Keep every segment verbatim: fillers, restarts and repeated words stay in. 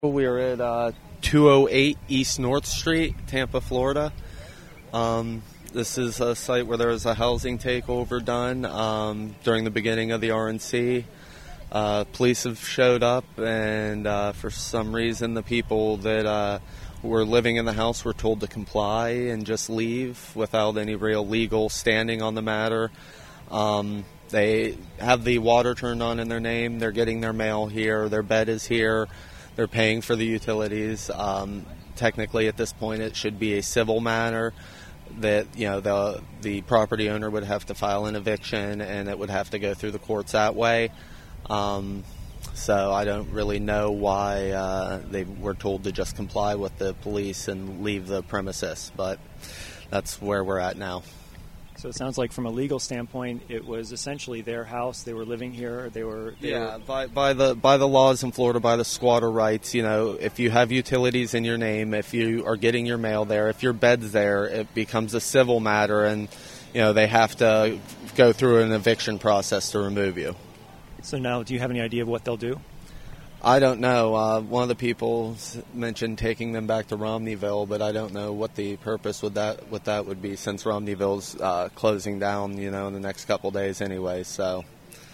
We are at uh, two oh eight East North Street, Tampa, Florida. Um, this is a site where there was a housing takeover done um, during the beginning of the R N C. Uh, police have showed up, and uh, for some reason the people that uh, were living in the house were told to comply and just leave without any real legal standing on the matter. Um, they have the water turned on in their name. They're getting their mail here. Their bed is here. They're paying for the utilities. Um, technically, at this point, it should be a civil matter that, you know, the the property owner would have to file an eviction, and it would have to go through the courts that way. Um, so I don't really know why uh, they were told to just comply with the police and leave the premises, but that's where we're at now. So it sounds like from a legal standpoint, it was essentially their house. They were living here. They were they yeah. Were... By by the by the laws in Florida, by the squatter rights, you know, if you have utilities in your name, if you are getting your mail there, if your bed's there, it becomes a civil matter, and you know they have to go through an eviction process to remove you. So now, do you have any idea of what they'll do? I don't know. Uh, one of the people mentioned taking them back to Romneyville, but I don't know what the purpose with that what that would be, since Romneyville's uh, closing down, you know, in the next couple days anyway. So.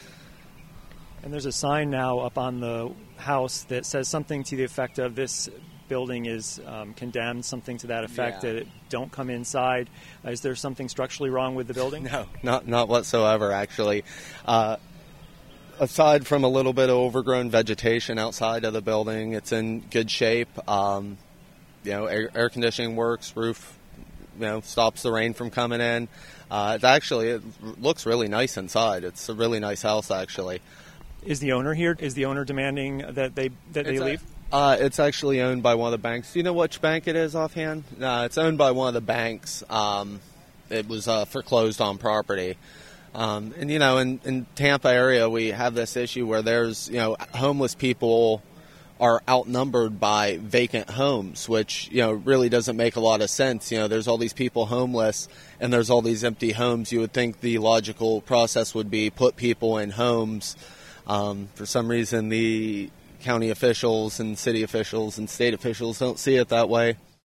And there's a sign now up on the house that says something to the effect of this building is um, condemned, something to that effect, yeah. that it don't come inside. Uh, is there something structurally wrong with the building? No, not not whatsoever, actually. Uh, Aside from a little bit of overgrown vegetation outside of the building, it's in good shape. Um, you know, air, air conditioning works, roof, you know, stops the rain from coming in. Uh, it's actually, it looks really nice inside. It's a really nice house, actually. Is the owner here? Is the owner demanding that they that they it's leave? A, uh, it's actually owned by one of the banks. Do you know which bank it is offhand? No, it's owned by one of the banks. Um, it was uh, foreclosed on property. Um, and, you know, in, in Tampa area, we have this issue where there's, you know, homeless people are outnumbered by vacant homes, which, you know, really doesn't make a lot of sense. You know, there's all these people homeless and there's all these empty homes. You would think the logical process would be put people in homes. Um, for some reason, the county officials and city officials and state officials don't see it that way.